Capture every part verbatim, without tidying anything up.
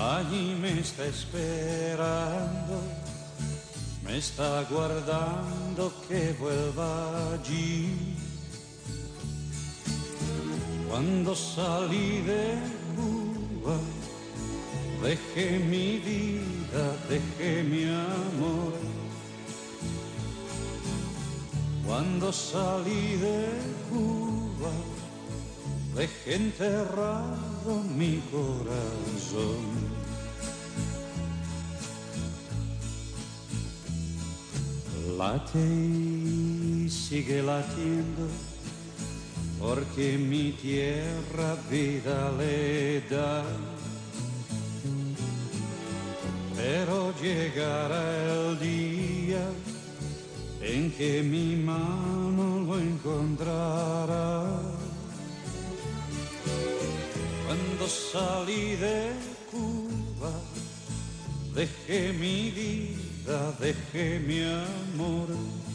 allí me está esperando, me está guardando que vuelva allí. Cuando salí de Cuba, dejé mi vida, dejé mi amor. Cuando salí de Cuba, dejé enterrado mi corazón. Late y sigue latiendo, porque mi tierra vida le da. Pero llegará el día en que mi mano lo encontrará. Cuando salí de Cuba, dejé mi vida, dejé mi amor.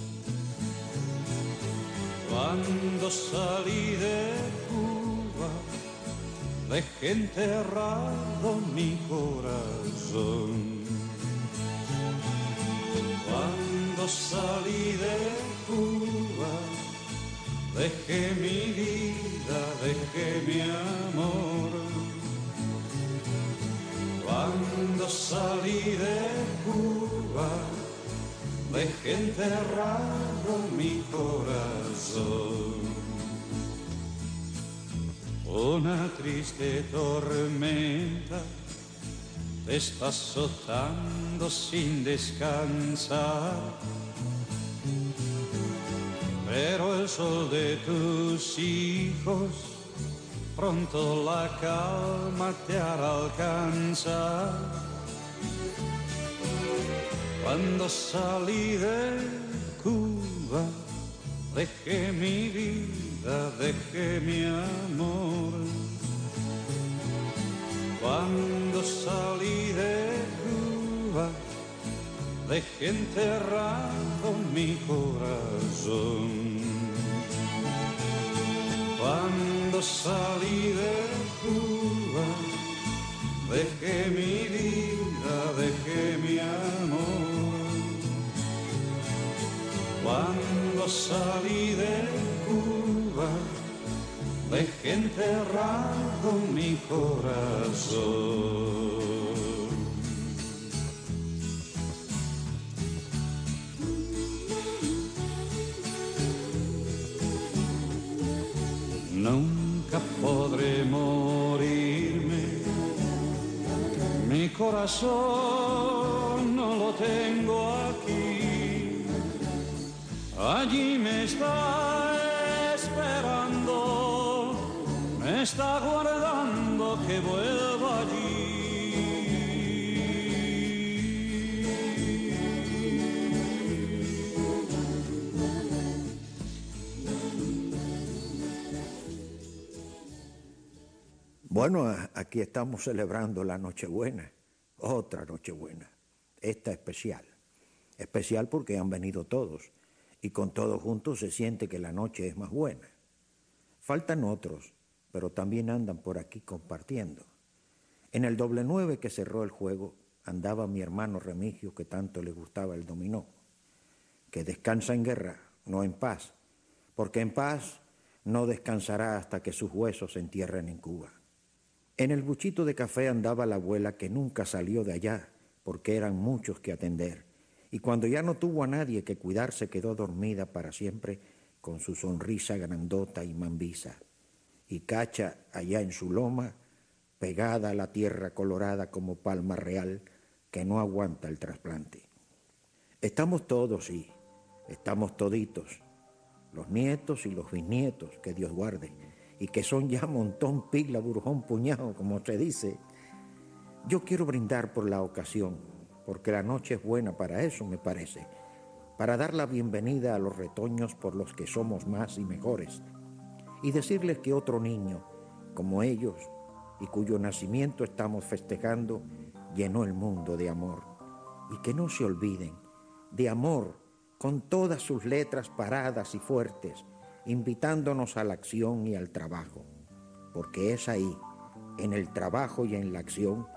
Cuando salí de Cuba, dejé enterrado mi corazón. Cuando salí de Cuba, dejé mi vida, dejé mi amor. Cuando salí de Cuba, dejé enterrado mi corazón. Una triste tormenta te está azotando sin descansar, pero el sol de tus hijos pronto la calma te hará alcanzar. Cuando salí de Cuba, dejé mi vida, dejé mi amor. Cuando salí de Cuba, dejé enterrado mi corazón. Cuando salí de Cuba, dejé mi vida, dejé mi amor. Cuando salí de Cuba, dejé enterrado mi corazón. Nunca podré morirme, mi corazón no lo tengo aquí. Allí me está esperando, me está guardando que vuelva allí. Bueno, aquí estamos celebrando la Nochebuena, otra Nochebuena, esta especial. Especial porque han venido todos y con todos juntos se siente que la noche es más buena. Faltan otros, pero también andan por aquí compartiendo. En el doble nueve que cerró el juego andaba mi hermano Remigio, que tanto le gustaba el dominó, que descansa en guerra, no en paz, porque en paz no descansará hasta que sus huesos se entierren en Cuba. En el buchito de café andaba la abuela, que nunca salió de allá, porque eran muchos que atender, y cuando ya no tuvo a nadie que cuidar se quedó dormida para siempre con su sonrisa grandota y mambiza. Y Cacha, allá en su loma, pegada a la tierra colorada como palma real, que no aguanta el trasplante. Estamos todos, sí, estamos toditos, los nietos y los bisnietos, que Dios guarde, y que son ya montón, pila, burjón, puñado, como se dice. Yo quiero brindar por la ocasión, porque la noche es buena para eso, me parece, para dar la bienvenida a los retoños por los que somos más y mejores, y decirles que otro niño, como ellos, y cuyo nacimiento estamos festejando, llenó el mundo de amor. Y que no se olviden, de amor, con todas sus letras paradas y fuertes, invitándonos a la acción y al trabajo, porque es ahí, en el trabajo y en la acción,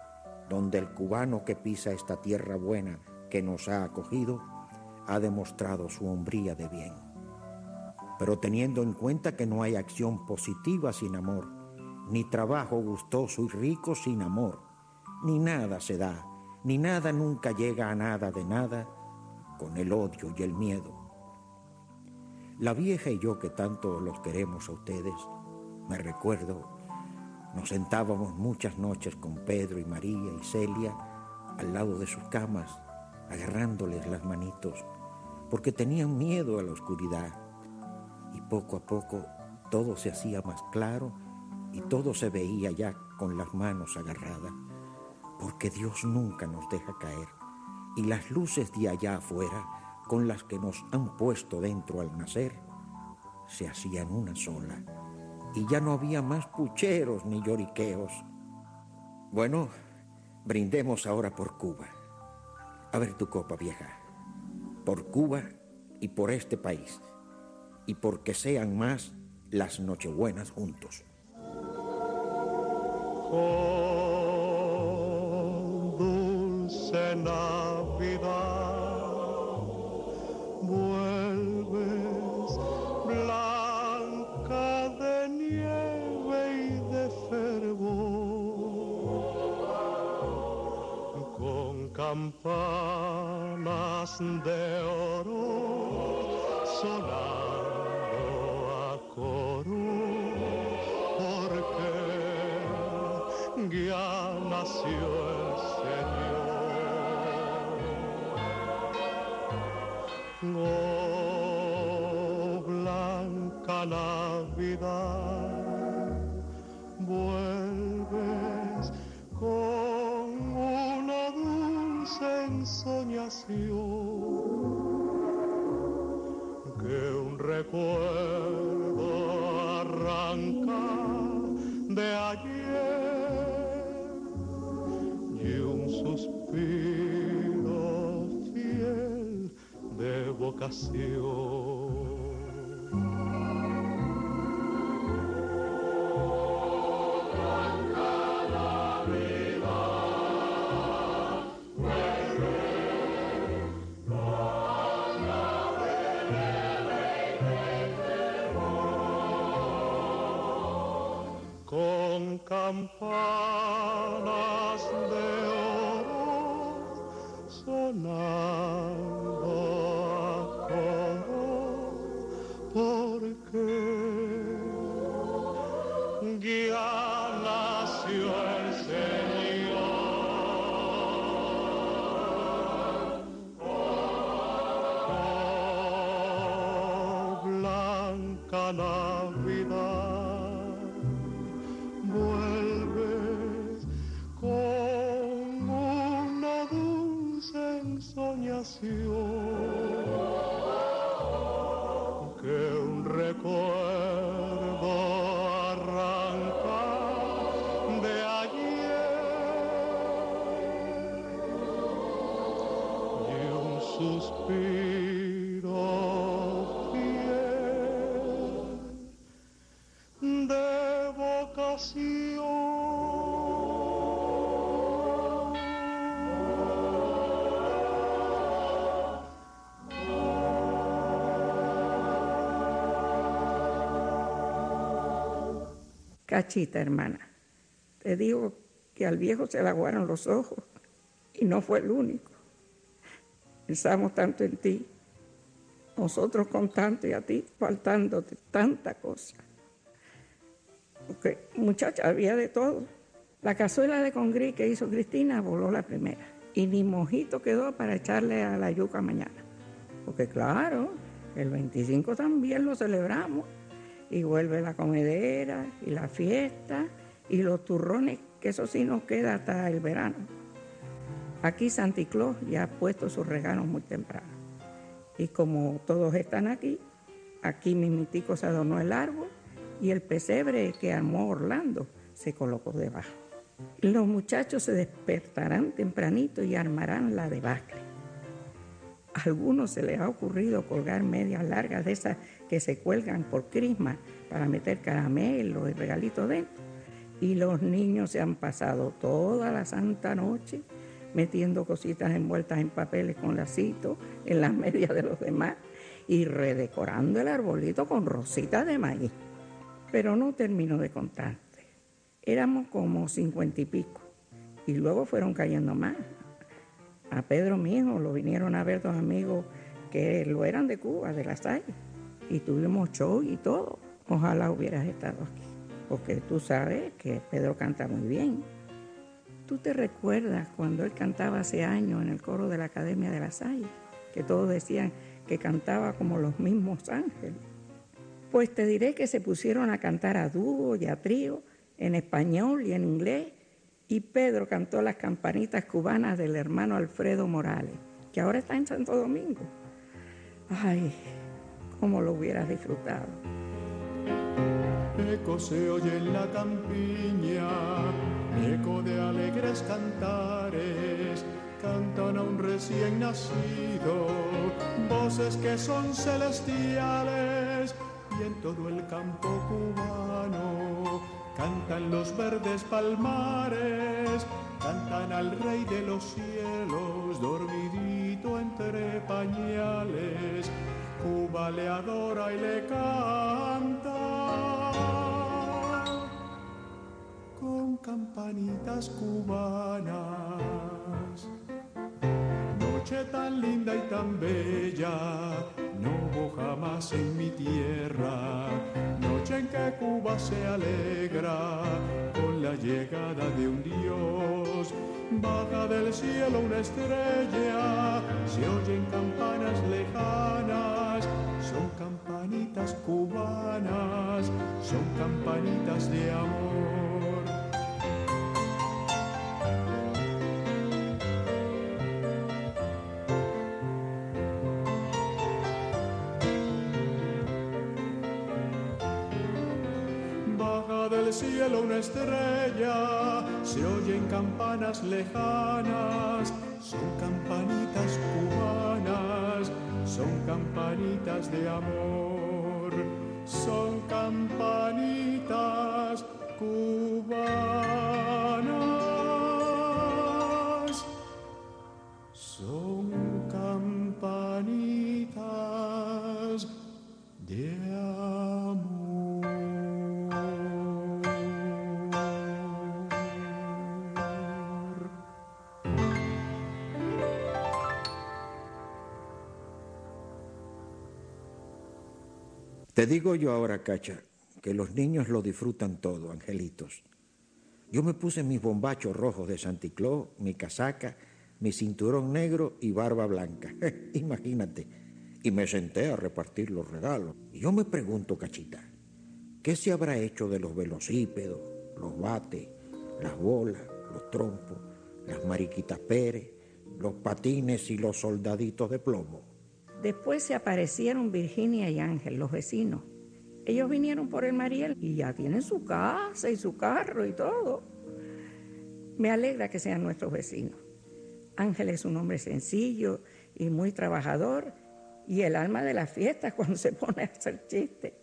donde el cubano que pisa esta tierra buena que nos ha acogido ha demostrado su hombría de bien. Pero teniendo en cuenta que no hay acción positiva sin amor, ni trabajo gustoso y rico sin amor, ni nada se da, ni nada nunca llega a nada de nada con el odio y el miedo. La vieja y yo, que tanto los queremos a ustedes, me recuerdo, nos sentábamos muchas noches con Pedro y María y Celia al lado de sus camas, agarrándoles las manitos, porque tenían miedo a la oscuridad. Y poco a poco todo se hacía más claro y todo se veía ya con las manos agarradas, porque Dios nunca nos deja caer. Y las luces de allá afuera, con las que nos han puesto dentro al nacer, se hacían una sola. Y ya no había más pucheros ni lloriqueos. Bueno, brindemos ahora por Cuba. A ver tu copa, vieja. Por Cuba y por este país. Y porque sean más las nochebuenas juntos. Oh, dulce Navidad, vuelves blanca de nieve y de fervor, con campanas de oro sonando a coro, porque ya nació el Señor. Oh, blanca Navidad, vuelves con una dulce ensoñación, que un recuerdo arranca de ayer y un suspiro fiel de vocación. Con campanas de oro sonando a coro, porque ya nació el Señor. Oh, blanca Navidad, vuelves con una dulce ensoñación, que un recuerdo arranca de ayer y un suspiro fiel de vocación. Cachita, hermana, te digo que al viejo se le aguaron los ojos y no fue el único. Pensamos tanto en ti, nosotros con tanto y a ti faltándote tanta cosa. Porque, muchacha, había de todo. La cazuela de congrí que hizo Cristina voló la primera y ni mojito quedó para echarle a la yuca mañana. Porque claro, el veinticinco también lo celebramos y vuelve la comedera y la fiesta y los turrones, que eso sí nos queda hasta el verano. Aquí Santa Claus ya ha puesto sus regalos muy temprano. Y como todos están aquí, aquí mimitico se adornó el árbol y el pesebre que armó Orlando se colocó debajo. Los muchachos se despertarán tempranito y armarán la debacle. A algunos se les ha ocurrido colgar medias largas de esas que se cuelgan por crisma para meter caramelos y regalitos dentro. Y los niños se han pasado toda la santa noche metiendo cositas envueltas en papeles con lacitos en las medias de los demás y redecorando el arbolito con rositas de maíz. Pero no termino de contarte. Éramos como cincuenta y pico y luego fueron cayendo más. A Pedro, mi hijo, lo vinieron a ver dos amigos que lo eran de Cuba, de La Salle, y tuvimos show y todo. Ojalá hubieras estado aquí, porque tú sabes que Pedro canta muy bien. ¿Tú te recuerdas cuando él cantaba hace años en el coro de la Academia de La Salle? Que todos decían que cantaba como los mismos ángeles. Pues te diré que se pusieron a cantar a dúo y a trío, en español y en inglés, y Pedro cantó las campanitas cubanas del hermano Alfredo Morales, que ahora está en Santo Domingo. Ay, cómo lo hubieras disfrutado. Eco se oye en la campiña, eco de alegres cantares, cantan a un recién nacido, voces que son celestiales, y en todo el campo cubano cantan los verdes palmares, cantan al rey de los cielos, dormidito entre pañales, Cuba le adora y le canta con campanitas cubanas. Noche tan linda y tan bella, no hubo jamás en mi tierra, noche en que Cuba se alegra con la llegada de un Dios. Baja del cielo una estrella, se oyen campanas lejanas, son campanitas cubanas, son campanitas de amor. Del cielo una estrella, se oyen campanas lejanas, son campanitas cubanas, son campanitas de amor, son campanitas cubanas, son campanitas de amor. Te digo yo ahora, Cacha, que los niños lo disfrutan todo, angelitos. Yo me puse mis bombachos rojos de Santa Claus, mi casaca, mi cinturón negro y barba blanca. Imagínate. Y me senté a repartir los regalos. Y yo me pregunto, Cachita, ¿qué se habrá hecho de los velocípedos, los bates, las bolas, los trompos, las mariquitas Pérez, los patines y los soldaditos de plomo? Después se aparecieron Virginia y Ángel, los vecinos. Ellos vinieron por el Mariel y ya tienen su casa y su carro y todo. Me alegra que sean nuestros vecinos. Ángel es un hombre sencillo y muy trabajador y el alma de las fiestas cuando se pone a hacer chistes.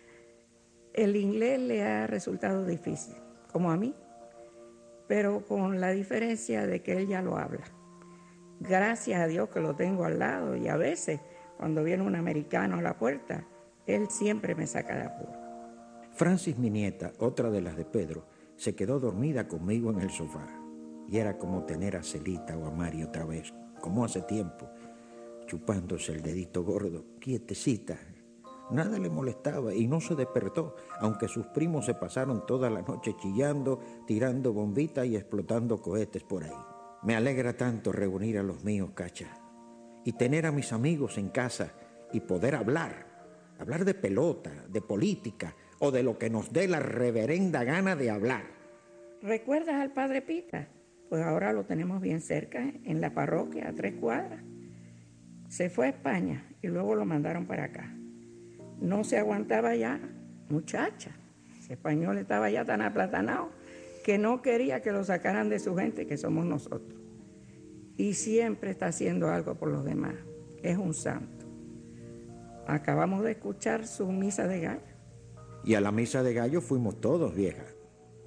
El inglés le ha resultado difícil, como a mí, pero con la diferencia de que él ya lo habla. Gracias a Dios que lo tengo al lado y a veces cuando viene un americano a la puerta, él siempre me saca de apuro. Francis, mi nieta, otra de las de Pedro, se quedó dormida conmigo en el sofá. Y era como tener a Celita o a Mari otra vez, como hace tiempo, chupándose el dedito gordo, quietecita. Nada le molestaba y no se despertó, aunque sus primos se pasaron toda la noche chillando, tirando bombitas y explotando cohetes por ahí. Me alegra tanto reunir a los míos, Cacha, y tener a mis amigos en casa y poder hablar, hablar de pelota, de política o de lo que nos dé la reverenda gana de hablar. ¿Recuerdas al padre Pita? Pues ahora lo tenemos bien cerca, en la parroquia, a tres cuadras. Se fue a España y luego lo mandaron para acá. No se aguantaba ya, muchacha. Ese español estaba ya tan aplatanado que no quería que lo sacaran de su gente, que somos nosotros. Y siempre está haciendo algo por los demás. Es un santo. Acabamos de escuchar su misa de gallo. Y a la misa de gallo fuimos todos, vieja.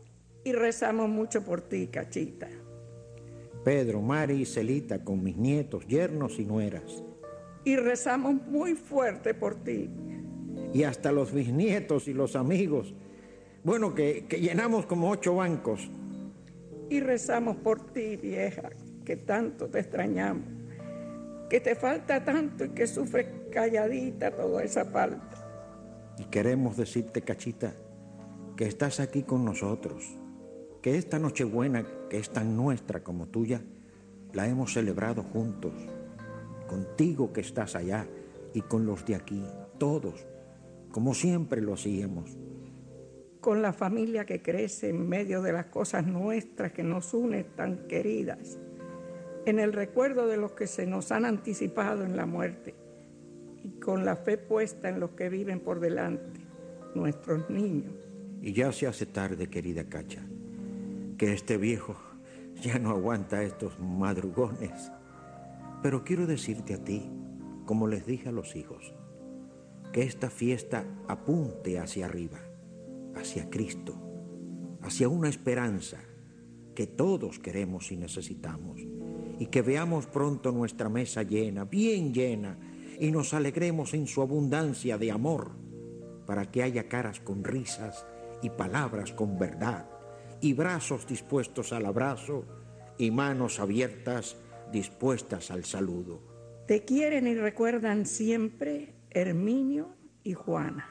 Y rezamos mucho por ti, Cachita. Pedro, Mari y Celita con mis nietos, yernos y nueras. Y rezamos muy fuerte por ti. Y hasta los bisnietos y los amigos. Bueno, que, que llenamos como ocho bancos. Y rezamos por ti, vieja, que tanto te extrañamos, que te falta tanto y que sufres calladita toda esa falta. Y queremos decirte, Cachita, que estás aquí con nosotros, que esta Nochebuena, que es tan nuestra como tuya, la hemos celebrado juntos, contigo que estás allá y con los de aquí, todos, como siempre lo hacíamos. Con la familia que crece en medio de las cosas nuestras que nos unen tan queridas, en el recuerdo de los que se nos han anticipado en la muerte y con la fe puesta en los que viven por delante, nuestros niños. Y ya se hace tarde, querida Cacha, que este viejo ya no aguanta estos madrugones. Pero quiero decirte a ti, como les dije a los hijos, que esta fiesta apunte hacia arriba, hacia Cristo, hacia una esperanza que todos queremos y necesitamos, y que veamos pronto nuestra mesa llena, bien llena, y nos alegremos en su abundancia de amor, para que haya caras con risas y palabras con verdad, y brazos dispuestos al abrazo, y manos abiertas dispuestas al saludo. Te quieren y recuerdan siempre Herminio y Juana.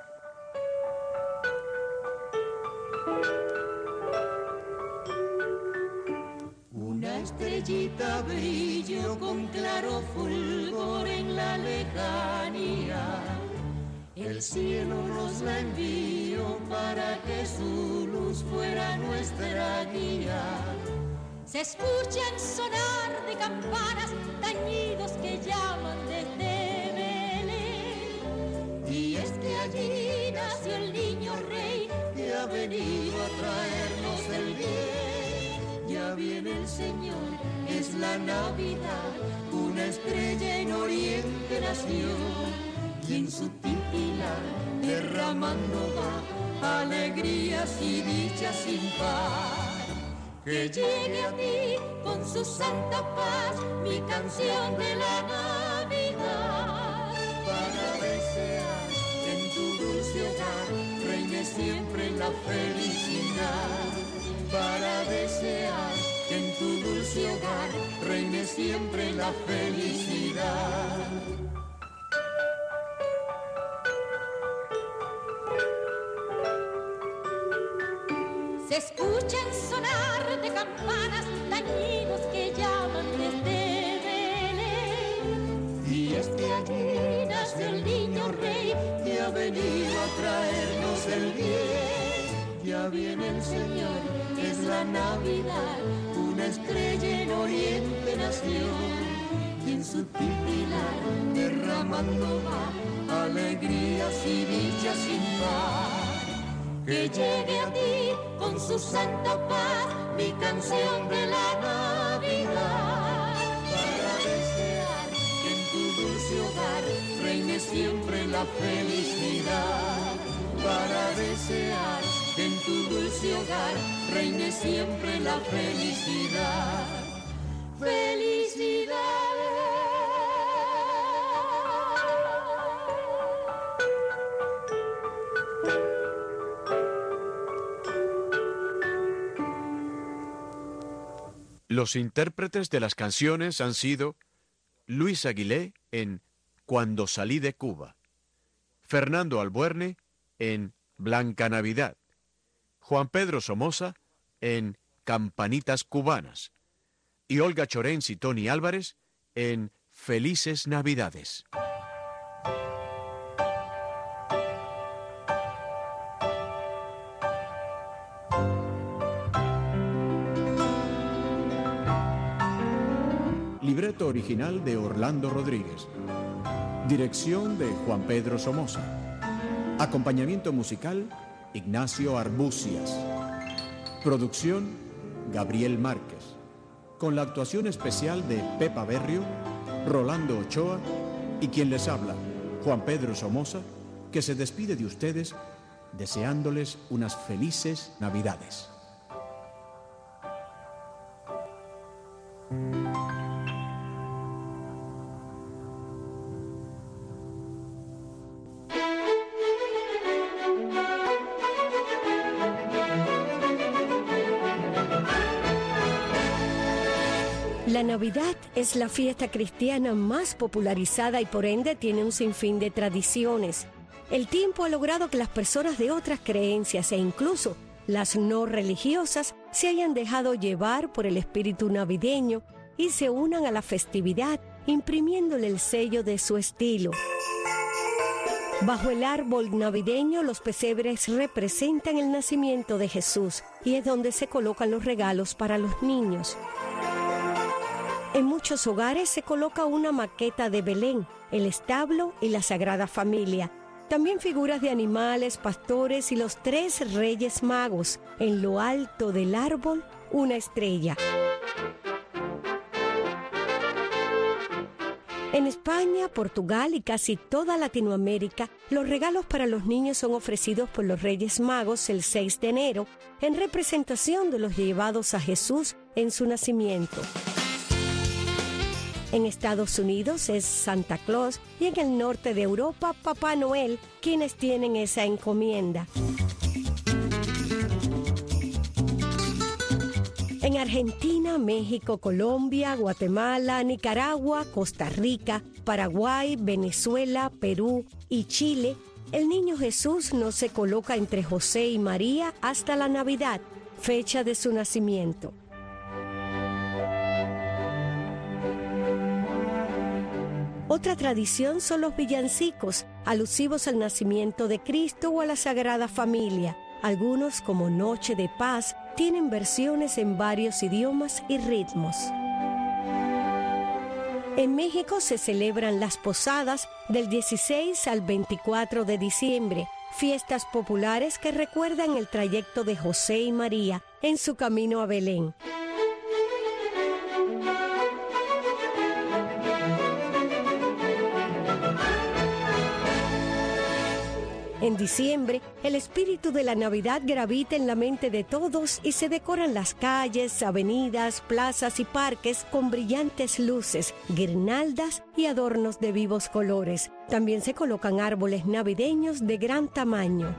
Una estrellita brilló con claro fulgor en la lejanía. El cielo nos la envió para que su luz fuera nuestra guía. Se escuchan sonar de campanas, tañidos que llaman desde Belén. Y es que allí nació el niño rey que ha venido a traernos el bien. Ya viene el Señor, es la Navidad, una estrella en Oriente nació. Y en su pilar derramando va alegrías y dichas sin par. Que llegue a ti con su santa paz mi canción de la Navidad. Para desear que en tu dulce hogar reine siempre la felicidad. Para desear que en tu dulce hogar reine siempre la felicidad. Se escuchan sonar de campanas, tañidos que llaman desde Belén. Y es que allí nació el niño rey que ha venido a traernos el bien. Ya viene el Señor, es la Navidad, una estrella en Oriente nació. Y en su pilar derramando va alegrías y dichas sin par. Que llegue a ti con su santa paz mi canción de la Navidad. Para desear que en tu dulce hogar reine siempre la felicidad. Para desear que en tu dulce hogar reine siempre la felicidad. Felicidad. Los intérpretes de las canciones han sido Luis Aguilé en Cuando salí de Cuba, Fernando Albuerne en Blanca Navidad, Juan Pedro Somoza en Campanitas Cubanas y Olga Chorens y Tony Álvarez en Felices Navidades. Libreto original de Orlando Rodríguez. Dirección de Juan Pedro Somoza. Acompañamiento musical, Ignacio Arbucias. Producción, Gabriel Márquez. Con la actuación especial de Pepa Berrio, Rolando Ochoa y quien les habla, Juan Pedro Somoza, que se despide de ustedes deseándoles unas felices Navidades. La Navidad es la fiesta cristiana más popularizada y por ende tiene un sinfín de tradiciones. El tiempo ha logrado que las personas de otras creencias e incluso las no religiosas se hayan dejado llevar por el espíritu navideño y se unan a la festividad imprimiéndole el sello de su estilo. Bajo el árbol navideño, los pesebres representan el nacimiento de Jesús y es donde se colocan los regalos para los niños. En muchos hogares se coloca una maqueta de Belén, el establo y la Sagrada Familia. También figuras de animales, pastores y los tres reyes magos. En lo alto del árbol, una estrella. En España, Portugal y casi toda Latinoamérica, los regalos para los niños son ofrecidos por los Reyes Magos el seis de enero, en representación de los llevados a Jesús en su nacimiento. En Estados Unidos es Santa Claus y en el norte de Europa, Papá Noel, quienes tienen esa encomienda. En Argentina, México, Colombia, Guatemala, Nicaragua, Costa Rica, Paraguay, Venezuela, Perú y Chile, el niño Jesús no se coloca entre José y María hasta la Navidad, fecha de su nacimiento. Otra tradición son los villancicos, alusivos al nacimiento de Cristo o a la Sagrada Familia. Algunos, como Noche de Paz, tienen versiones en varios idiomas y ritmos. En México se celebran las posadas del dieciséis al veinticuatro de diciembre, fiestas populares que recuerdan el trayecto de José y María en su camino a Belén. En diciembre, el espíritu de la Navidad gravita en la mente de todos y se decoran las calles, avenidas, plazas y parques con brillantes luces, guirnaldas y adornos de vivos colores. También se colocan árboles navideños de gran tamaño.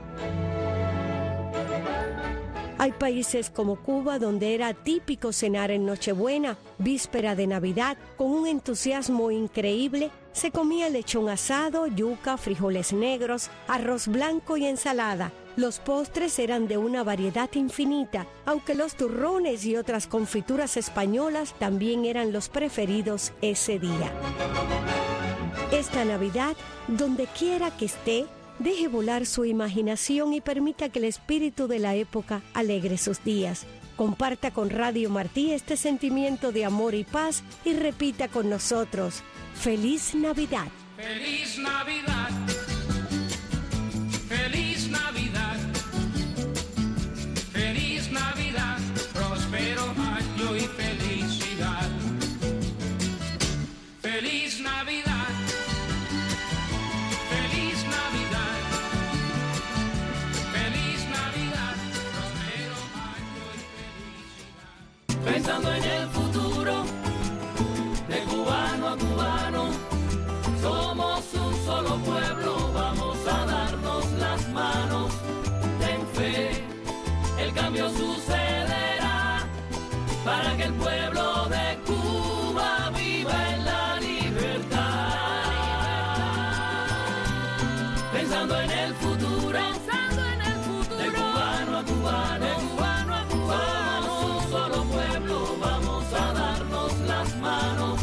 Hay países como Cuba donde era típico cenar en Nochebuena, víspera de Navidad, con un entusiasmo increíble. Se comía lechón asado, yuca, frijoles negros, arroz blanco y ensalada. Los postres eran de una variedad infinita, aunque los turrones y otras confituras españolas también eran los preferidos ese día. Esta Navidad, donde quiera que esté, deje volar su imaginación y permita que el espíritu de la época alegre sus días. Comparta con Radio Martí este sentimiento de amor y paz y repita con nosotros: ¡Feliz Navidad! ¡Feliz Navidad! ¡Feliz Navidad! ¡Feliz Navidad! ¡Próspero año y felicidad! ¡Feliz Navidad! Pensando en el futuro, de cubano a cubano, somos un solo pueblo, vamos a darnos las manos. Ten fe, el cambio sucederá, para que el pueblo de Cuba viva en la libertad. Pensando en el futuro, pensando en el futuro, de cubano a cubano, de cubano a cubano, somos un solo pueblo, vamos a darnos las manos.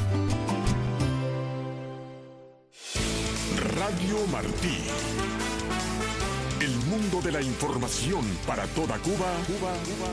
Radio Martí. El mundo de la información para toda Cuba. Cuba, Cuba.